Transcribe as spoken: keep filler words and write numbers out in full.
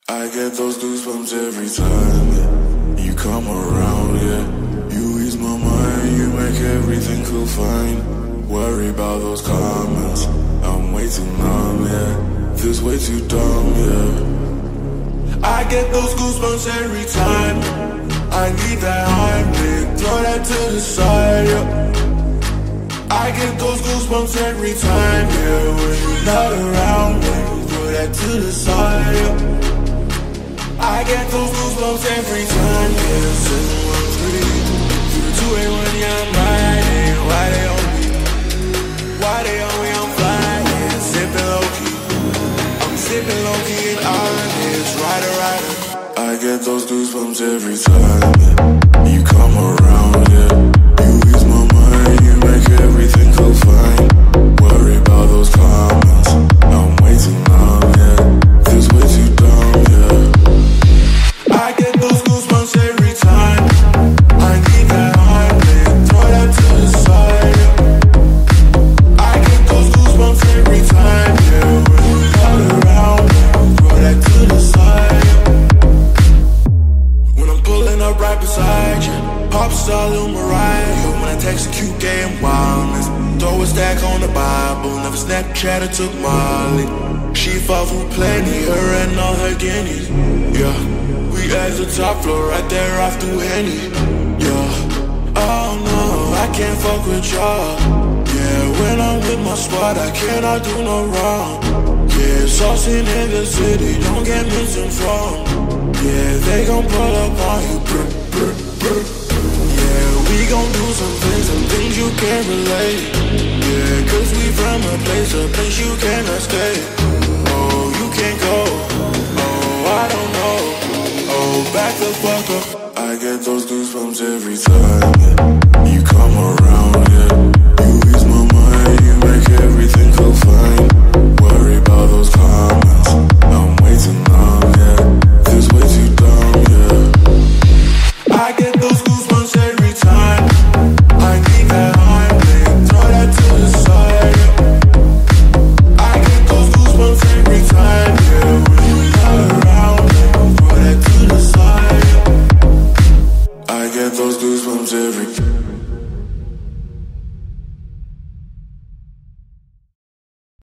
I get those goosebumps every time yeah. You come around, yeah. You ease my mind, you make everything feel fine. Worry about those comments, I'm way too numb, yeah. Feels way too dumb, yeah. I get those goosebumps every time. I need that Heimlich, throw that to the side, yeah. I get those goosebumps every time, yeah. When you're not around, baby, throw that to the side, yeah. I get those goosebumps every time, yeah. seven one three, through the two eight one, yeah, I'm riding. Why they on me? Why they on me? I'm flying, yeah. Sipping low-key, I'm sipping low-key and honest. Rider, rider. I get those goosebumps every time, yeah. You come around, yeah. You ease my mind, you make everything feel fine. Worry about those comments, I'm way too numb, yeah. Feels way too dumb, yeah. I get those goosebumps every time. I need that Heimlich, throw that to the side, yeah. I get those goosebumps every time, yeah. When you're not around, throw that to the side, yeah. When I'm pulling up right beside you, pop star Lil Mariah. When I text a cute gay and wildness, throw a stack on the Bible. Never Snapchat or took Molly. She fought for plenty, her and all her guineas, yeah. We at the top floor, right there off through Henny, yeah. Oh no, I can't fuck with y'all, yeah. When I'm with my squad, I cannot do no wrong, yeah. Saucing in the city, don't get missing from, yeah. They gon' pull up on you, brr, brr, brr. Yeah, we gon' do some things, some things you can't relate, yeah. Cause we from a place, a place you cannot stay. Oh, you can't go, oh, I don't know. Oh, back the fuck up. I get those goosebumps every time.